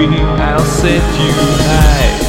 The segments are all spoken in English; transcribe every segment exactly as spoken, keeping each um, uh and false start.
me, I'll set you high.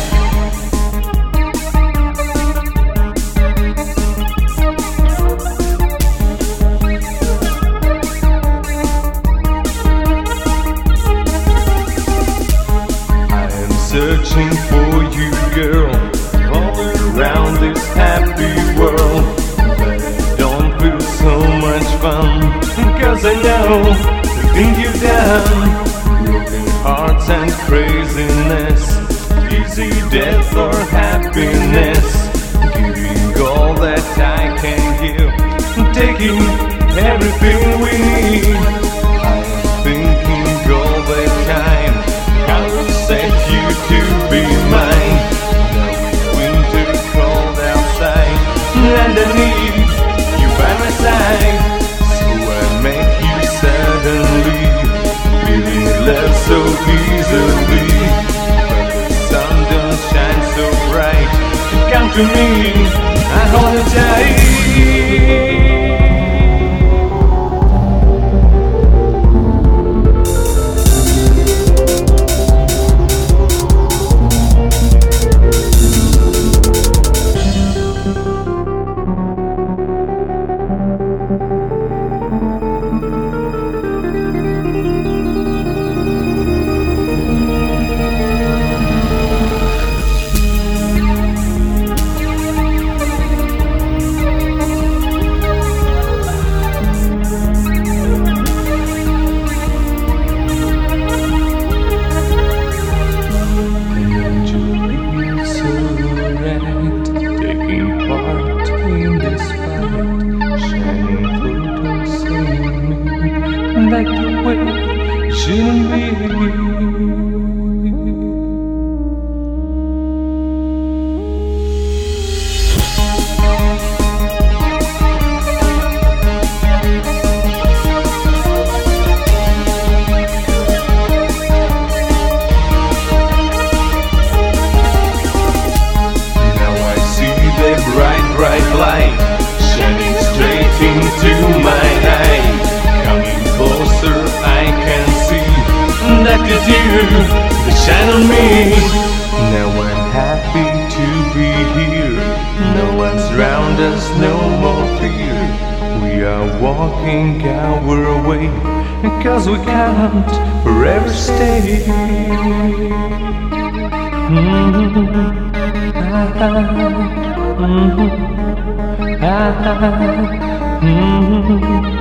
Searching for you, girl, all around this happy world. But I don't feel so much fun, cause I know the thing you've done. Broken hearts and craziness, easy death or happiness. Giving all that I can give, taking everything we need. I am thinking all the time, how to set you to be mine. Now it's winter cold outside, and I need you by my side. So I met you suddenly, feeling love so easily. But the sun don't shine so bright. Come to me, I hold you tight. Like the way it shouldn't be. Now I see the bright, bright light shining straight into my eye. Closer I can see that it's you that shine on me. Now I'm happy to be here. No one's round us, no more fear. We are walking our way, cause we can't forever stay. Mm-hmm. Ah, mm-hmm. Ah, mm-hmm.